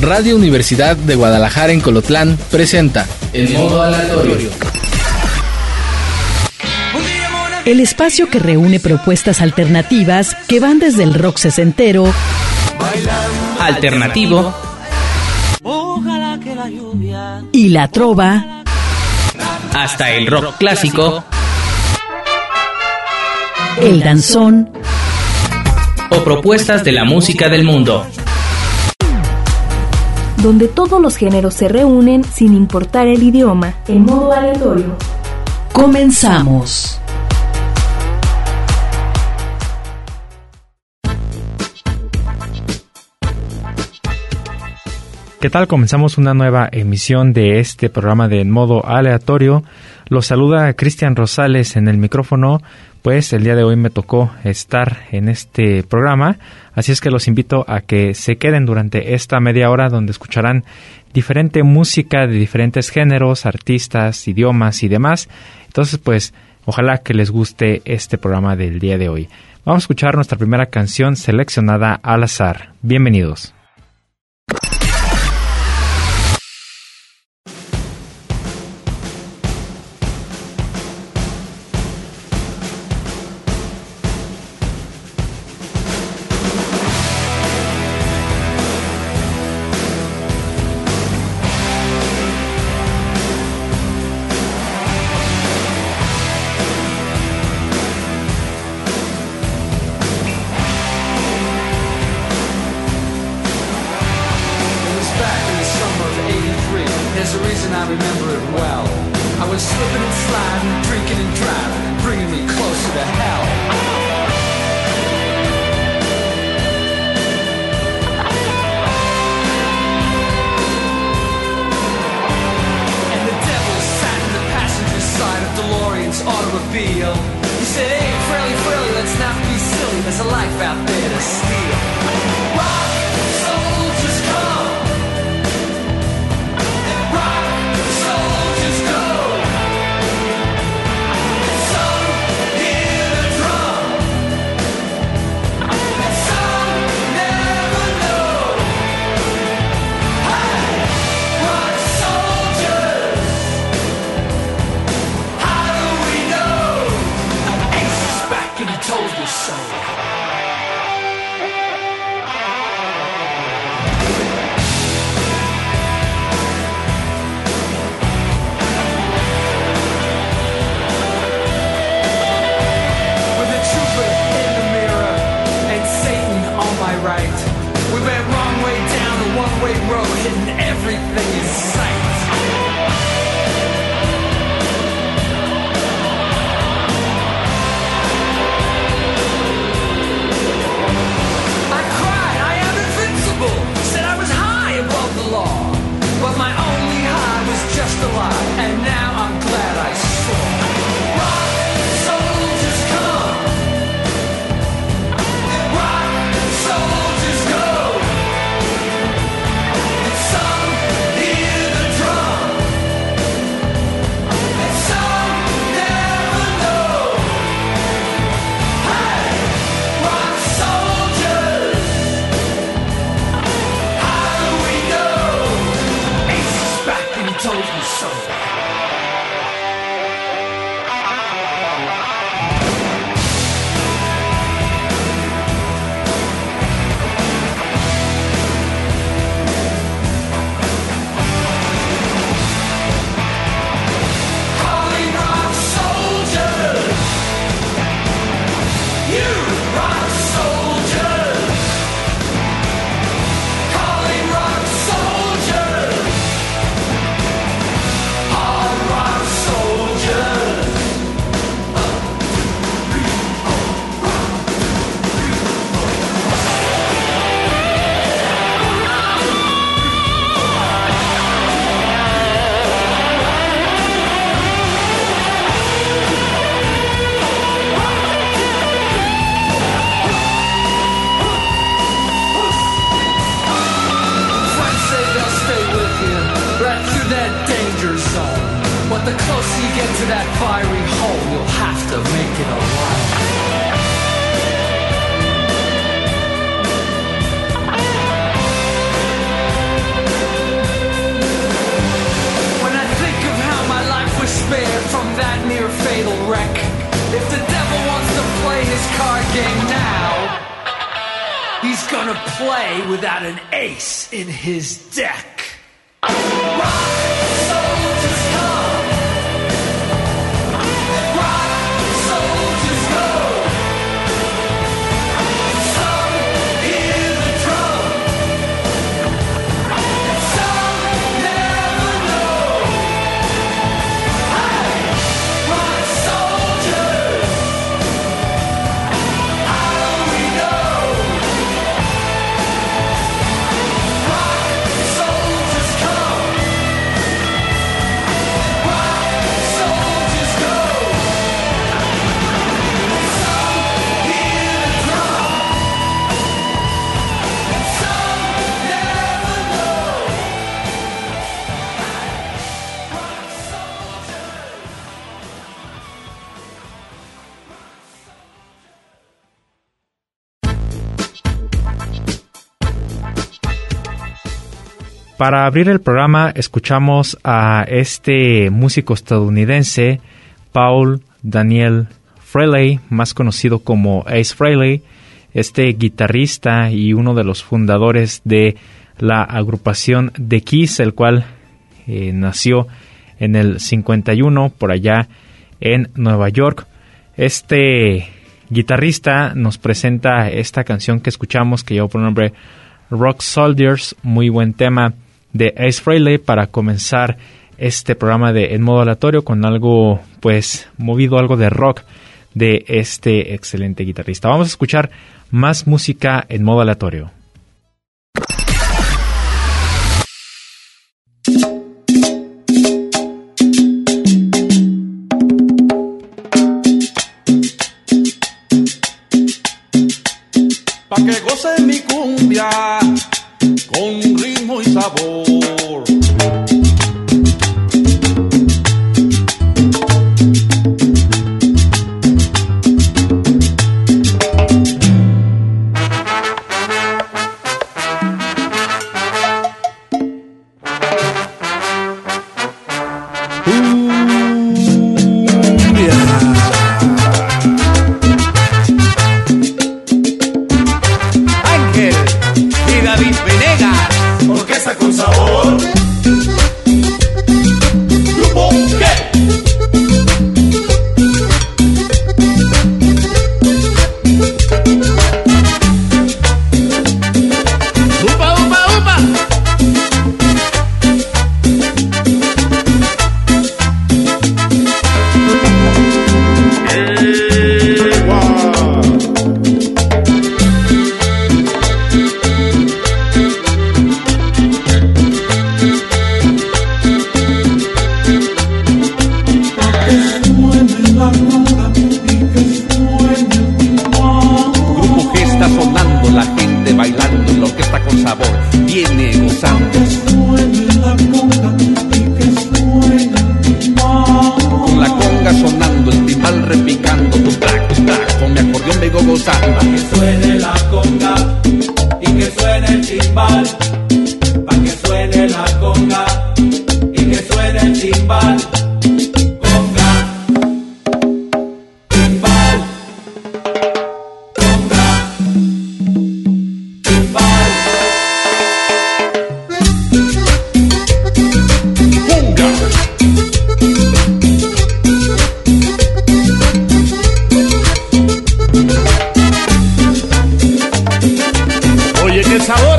Radio Universidad de Guadalajara en Colotlán presenta En Modo Aleatorio. El espacio que reúne propuestas alternativas que van desde el rock sesentero, alternativo y la trova, hasta el rock clásico, el danzón o propuestas de la música del mundo, donde todos los géneros se reúnen sin importar el idioma, en modo aleatorio. Comenzamos. ¿Qué tal? Comenzamos una nueva emisión de este programa de En Modo Aleatorio. Los saluda Cristian Rosales en el micrófono. Pues el día de hoy me tocó estar en este programa, así es que los invito a que se queden durante esta media hora donde escucharán diferente música de diferentes géneros, artistas, idiomas y demás. Entonces, pues, ojalá que les guste este programa del día de hoy. Vamos a escuchar nuestra primera canción seleccionada al azar. Bienvenidos. gonna play without an ace in his deck? Para abrir el programa escuchamos a este músico estadounidense, Paul Daniel Frehley, más conocido como Ace Frehley, este guitarrista y uno de los fundadores de la agrupación The Kiss, el cual nació en el 51 por allá en Nueva York. Este guitarrista nos presenta esta canción que escuchamos, que lleva por nombre Rock Soldiers, muy buen tema de Ace Frehley para comenzar este programa de En Modo Aleatorio con algo, pues, movido, algo de rock de este excelente guitarrista. Vamos a escuchar más música en Modo Aleatorio. Pa' que goce mi cumbia con ritmo y sabor. Ángel y David Venegas, orquesta con sabor. Grupo ¿Qué? Upa, upa, upa. Grupo G está sonando, la gente bailando, la orquesta con sabor viene gozando. Con la conga sonando, el timbal repicando, tu track, con mi acordeón vengo gozando. Pa' que suene la conga y que suene el timbal. Pa' que suene la conga y que suene el timbal. Conga, timbal, conga, timbal. Oye, qué sabor.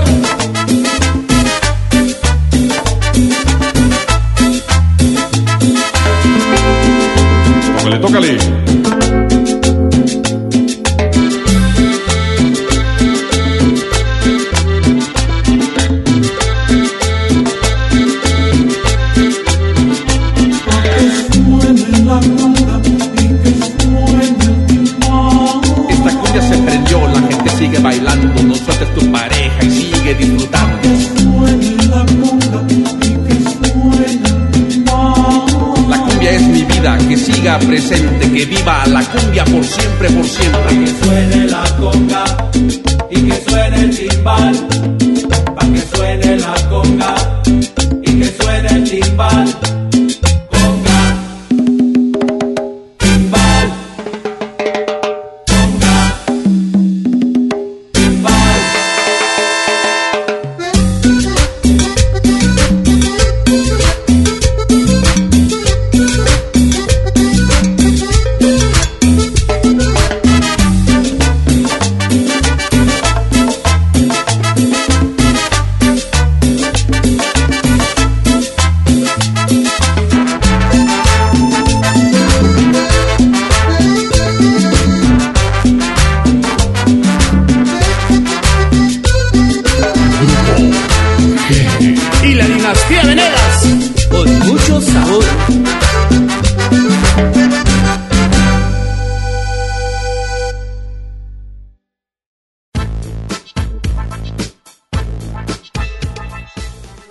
Tócale, tócale. Esta cumbia se prendió, la gente sigue bailando, no sueltes tu pareja y sigue disfrutando. La cumbia es mi vida, que siga presente, que viva la cumbia por siempre, por siempre. Que suene la conga y que suene el timbal. Pa' que suene la conga y que suene el timbal. Conga, timbal, conga, timbal.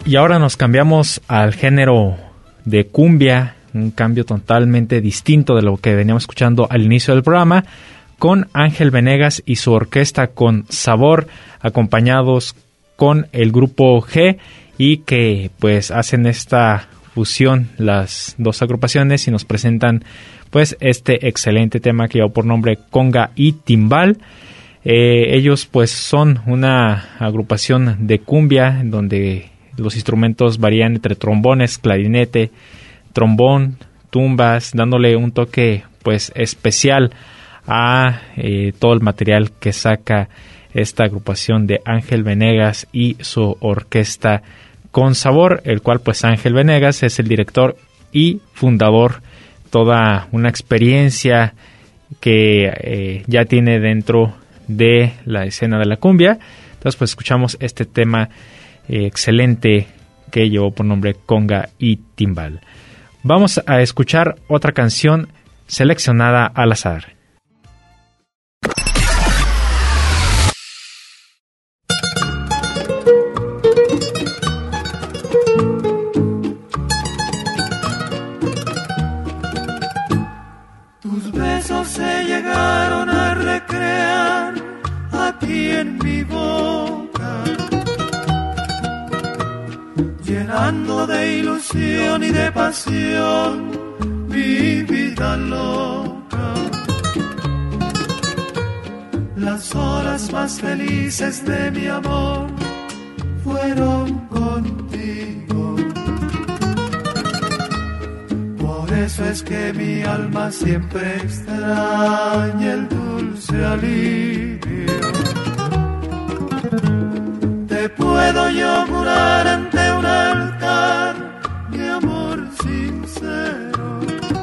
Y ahora nos cambiamos al género de cumbia, un cambio totalmente distinto de lo que veníamos escuchando al inicio del programa, con Ángel Venegas y su orquesta Con Sabor, acompañados con el grupo G, y que pues hacen esta fusión las dos agrupaciones y nos presentan pues este excelente tema que lleva por nombre Conga y Timbal. Ellos pues son una agrupación de cumbia en donde los instrumentos varían entre trombones, clarinete, trombón, tumbas, dándole un toque pues especial a todo el material que saca esta agrupación de Ángel Venegas y su orquesta Con Sabor, el cual pues Ángel Venegas es el director y fundador, toda una experiencia que ya tiene dentro de la escena de la cumbia. Entonces pues escuchamos este tema excelente que llevó por nombre Conga y Timbal. Vamos a escuchar otra canción seleccionada al azar. Tus besos se llegaron a recrear aquí en mi boca, llenando de ilusión y de pasión mi vida loca. Las horas más felices de mi amor fueron contigo. Por eso es que mi alma siempre extraña el dulce alivio. Te puedo yo jurar ante un altar mi amor sincero.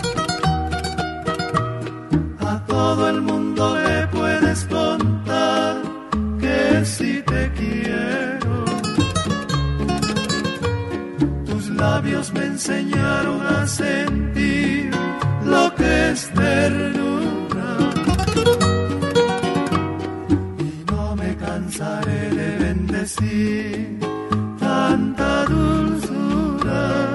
A todo el mundo le puedes contar que sí te quiero. Tus labios me enseñaron a sentir lo que es ternura. Y no me cansaré de bendecir tanta dulzura.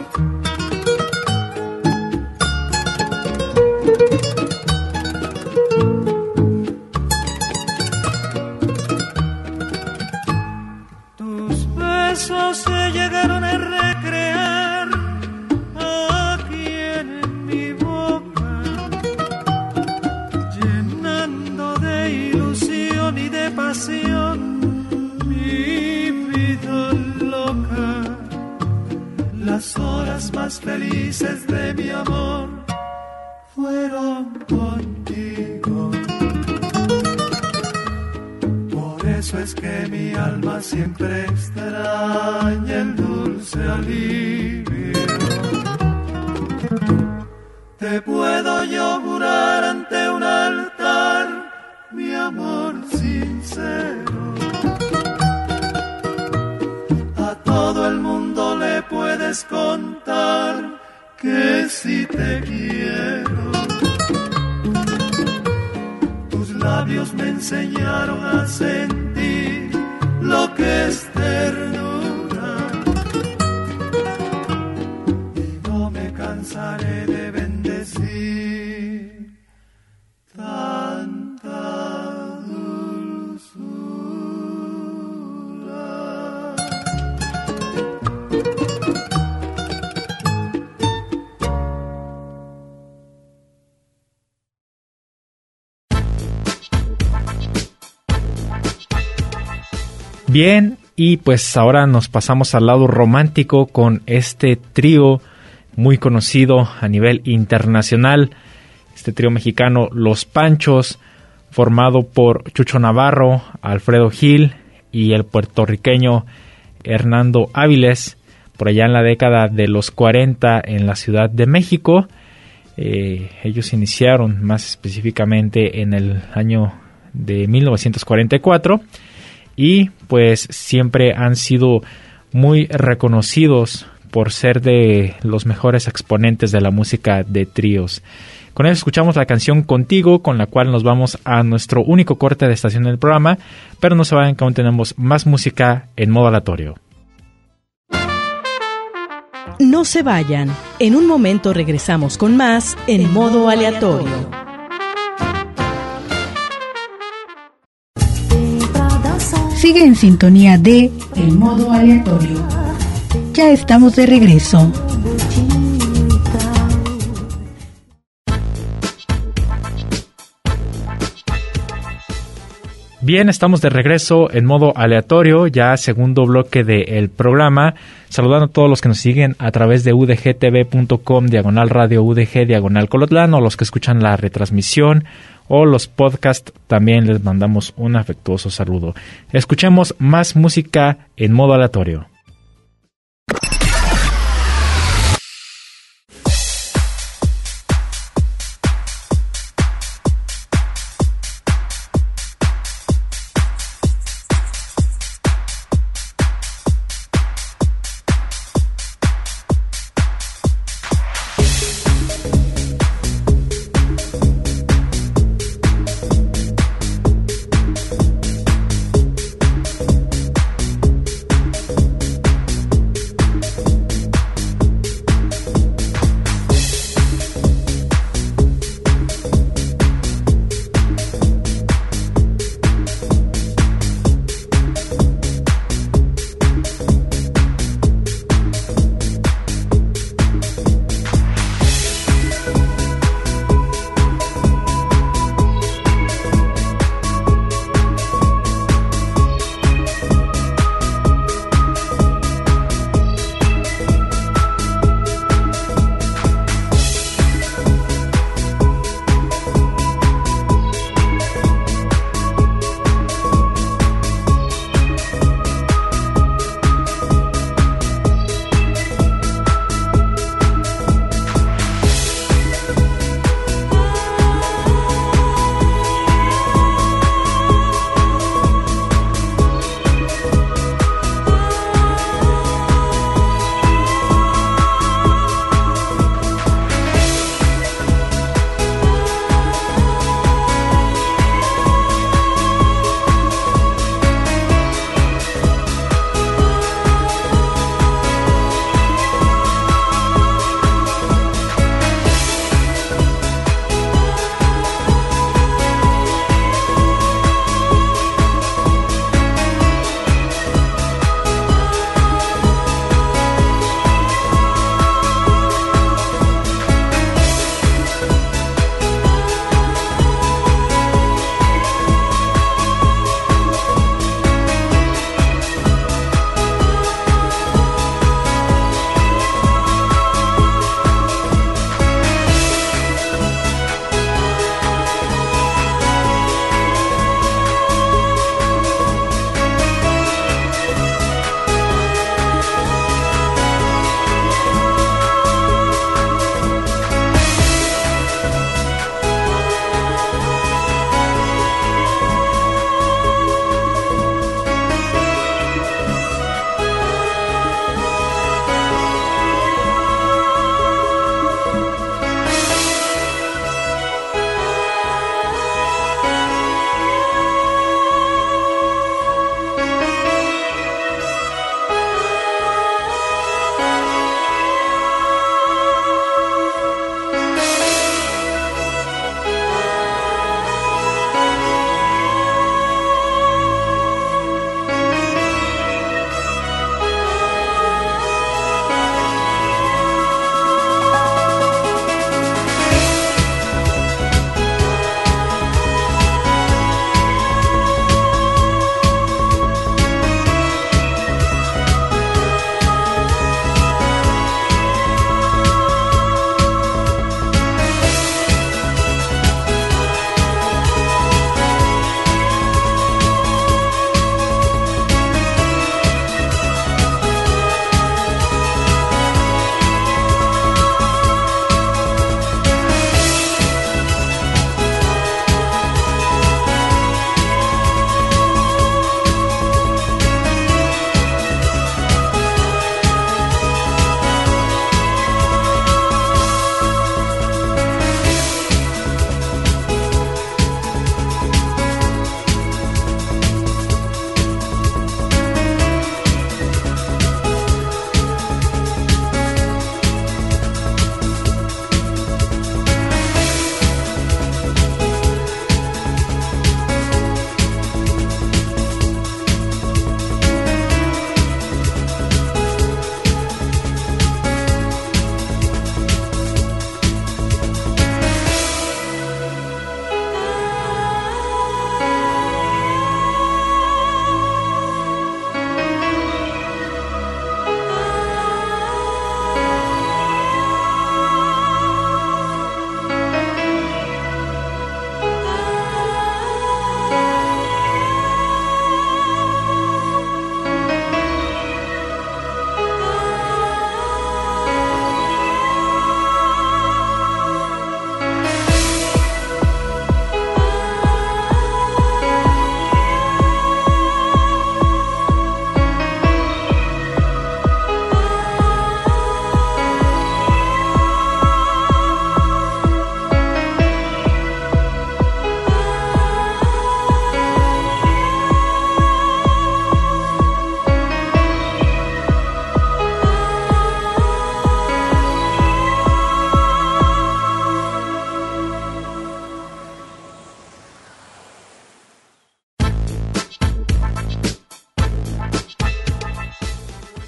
Tus besos se llegaron a recrear aquí en mi boca, llenando de ilusión y de pasión mi vida loca. Las horas más felices de mi amor fueron contigo. Por eso es que mi alma siempre extraña el dulce alivio. Te puedo yo jurar ante un altar mi amor sincero. A todo el mundo le puedes contar que sí te quiero. Tus labios me enseñaron a sentir lo que es ternura. Y no me cansaré de bendecir tanta dulzura. Bien, y pues ahora nos pasamos al lado romántico con este trío muy conocido a nivel internacional, este trío mexicano Los Panchos, formado por Chucho Navarro, Alfredo Gil y el puertorriqueño Hernando Áviles, por allá en la década de los 40 en la Ciudad de México. Ellos iniciaron más específicamente en el año de 1944 y pues siempre han sido muy reconocidos por ser de los mejores exponentes de la música de tríos. Con ellos escuchamos la canción Contigo, con la cual nos vamos a nuestro único corte de estación del programa, pero no se vayan que aún tenemos más música en modo aleatorio. No se vayan. En un momento regresamos con más En Modo Aleatorio. Sigue en sintonía de En Modo Aleatorio. Ya estamos de regreso. Bien, estamos de regreso en modo aleatorio, ya segundo bloque del programa, saludando a todos los que nos siguen a través de udgtv.com/radio udg/Colotlán, o los que escuchan la retransmisión o los podcasts, también les mandamos un afectuoso saludo. Escuchemos más música en modo aleatorio.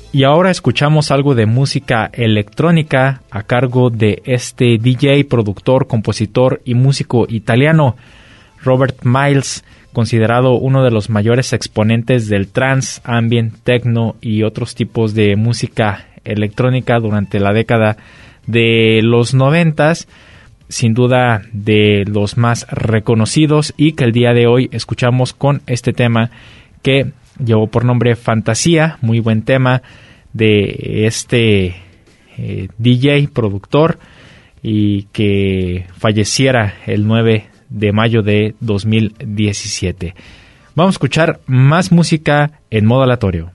Y ahora escuchamos algo de música electrónica a cargo de este DJ, productor, compositor y músico italiano, Robert Miles, considerado uno de los mayores exponentes del trance, ambient, techno y otros tipos de música electrónica durante la década de los 90s, sin duda de los más reconocidos, y que el día de hoy escuchamos con este tema que llevó por nombre Fantasía, muy buen tema de este DJ, productor, y que falleciera el 9 de mayo de 2017. Vamos a escuchar más música en modo aleatorio.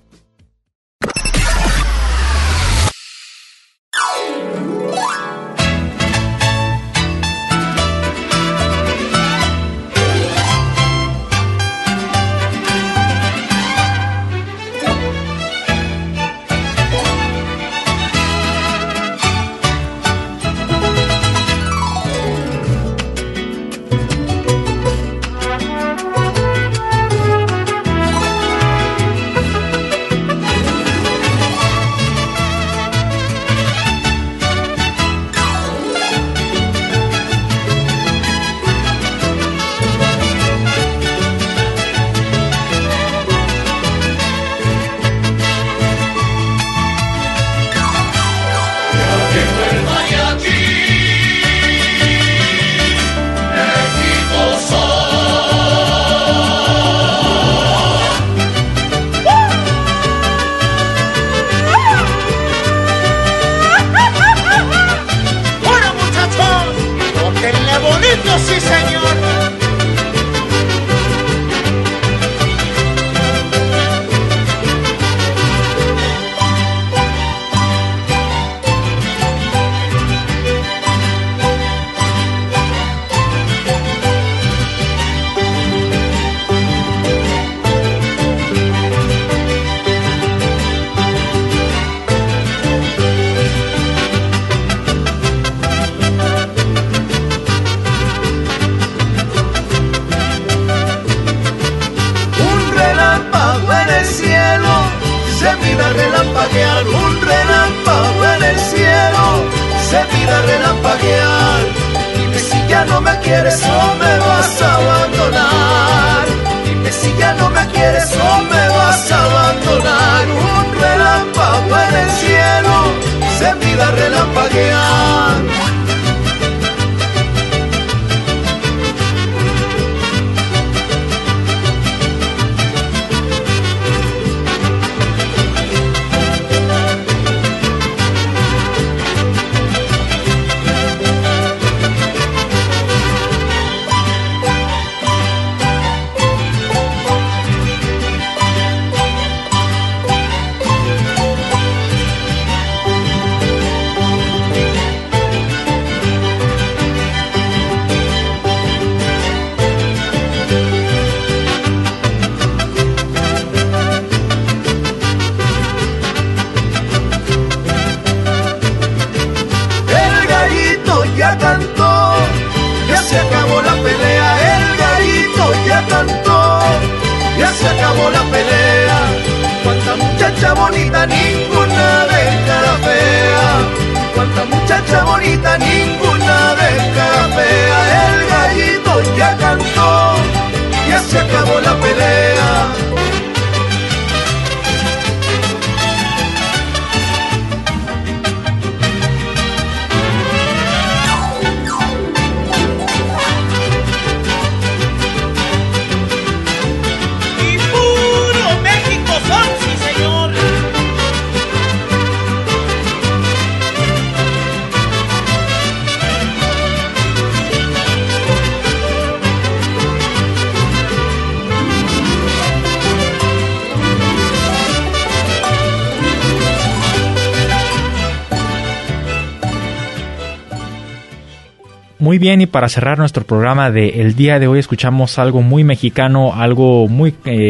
Muy bien, y para cerrar nuestro programa del día de hoy escuchamos algo muy mexicano, algo muy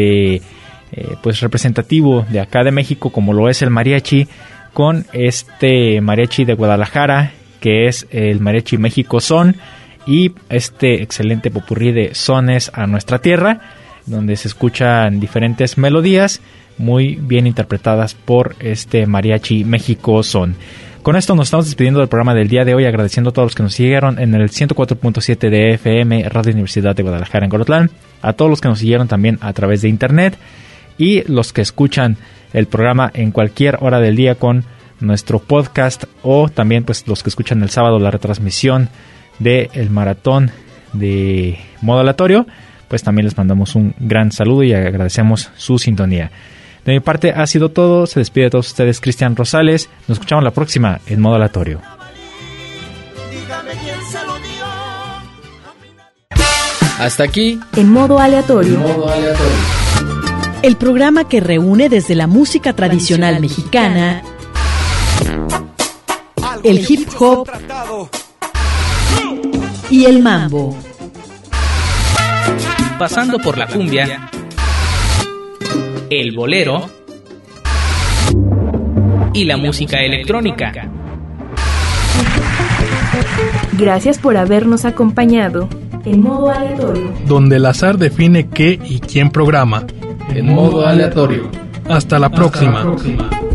pues representativo de acá de México, como lo es el mariachi, con este mariachi de Guadalajara, que es el Mariachi México Son, y este excelente popurrí de sones a nuestra tierra, donde se escuchan diferentes melodías muy bien interpretadas por este Mariachi México Son. Con esto nos estamos despidiendo del programa del día de hoy, agradeciendo a todos los que nos siguieron en el 104.7 de FM, Radio Universidad de Guadalajara en Colotlán, a todos los que nos siguieron también a través de internet y los que escuchan el programa en cualquier hora del día con nuestro podcast, o también pues los que escuchan el sábado la retransmisión del maratón de Modo Aleatorio, pues también les mandamos un gran saludo y agradecemos su sintonía. De mi parte ha sido todo, se despide de todos ustedes Cristian Rosales, nos escuchamos la próxima en Modo Aleatorio. Hasta aquí En Modo Aleatorio. El programa que reúne desde la música tradicional mexicana, el hip hop y el mambo. Pasando por la cumbia, el bolero y la música electrónica. Gracias por habernos acompañado en Modo Aleatorio, donde el azar define qué y quién programa. En Modo Aleatorio. Hasta la próxima.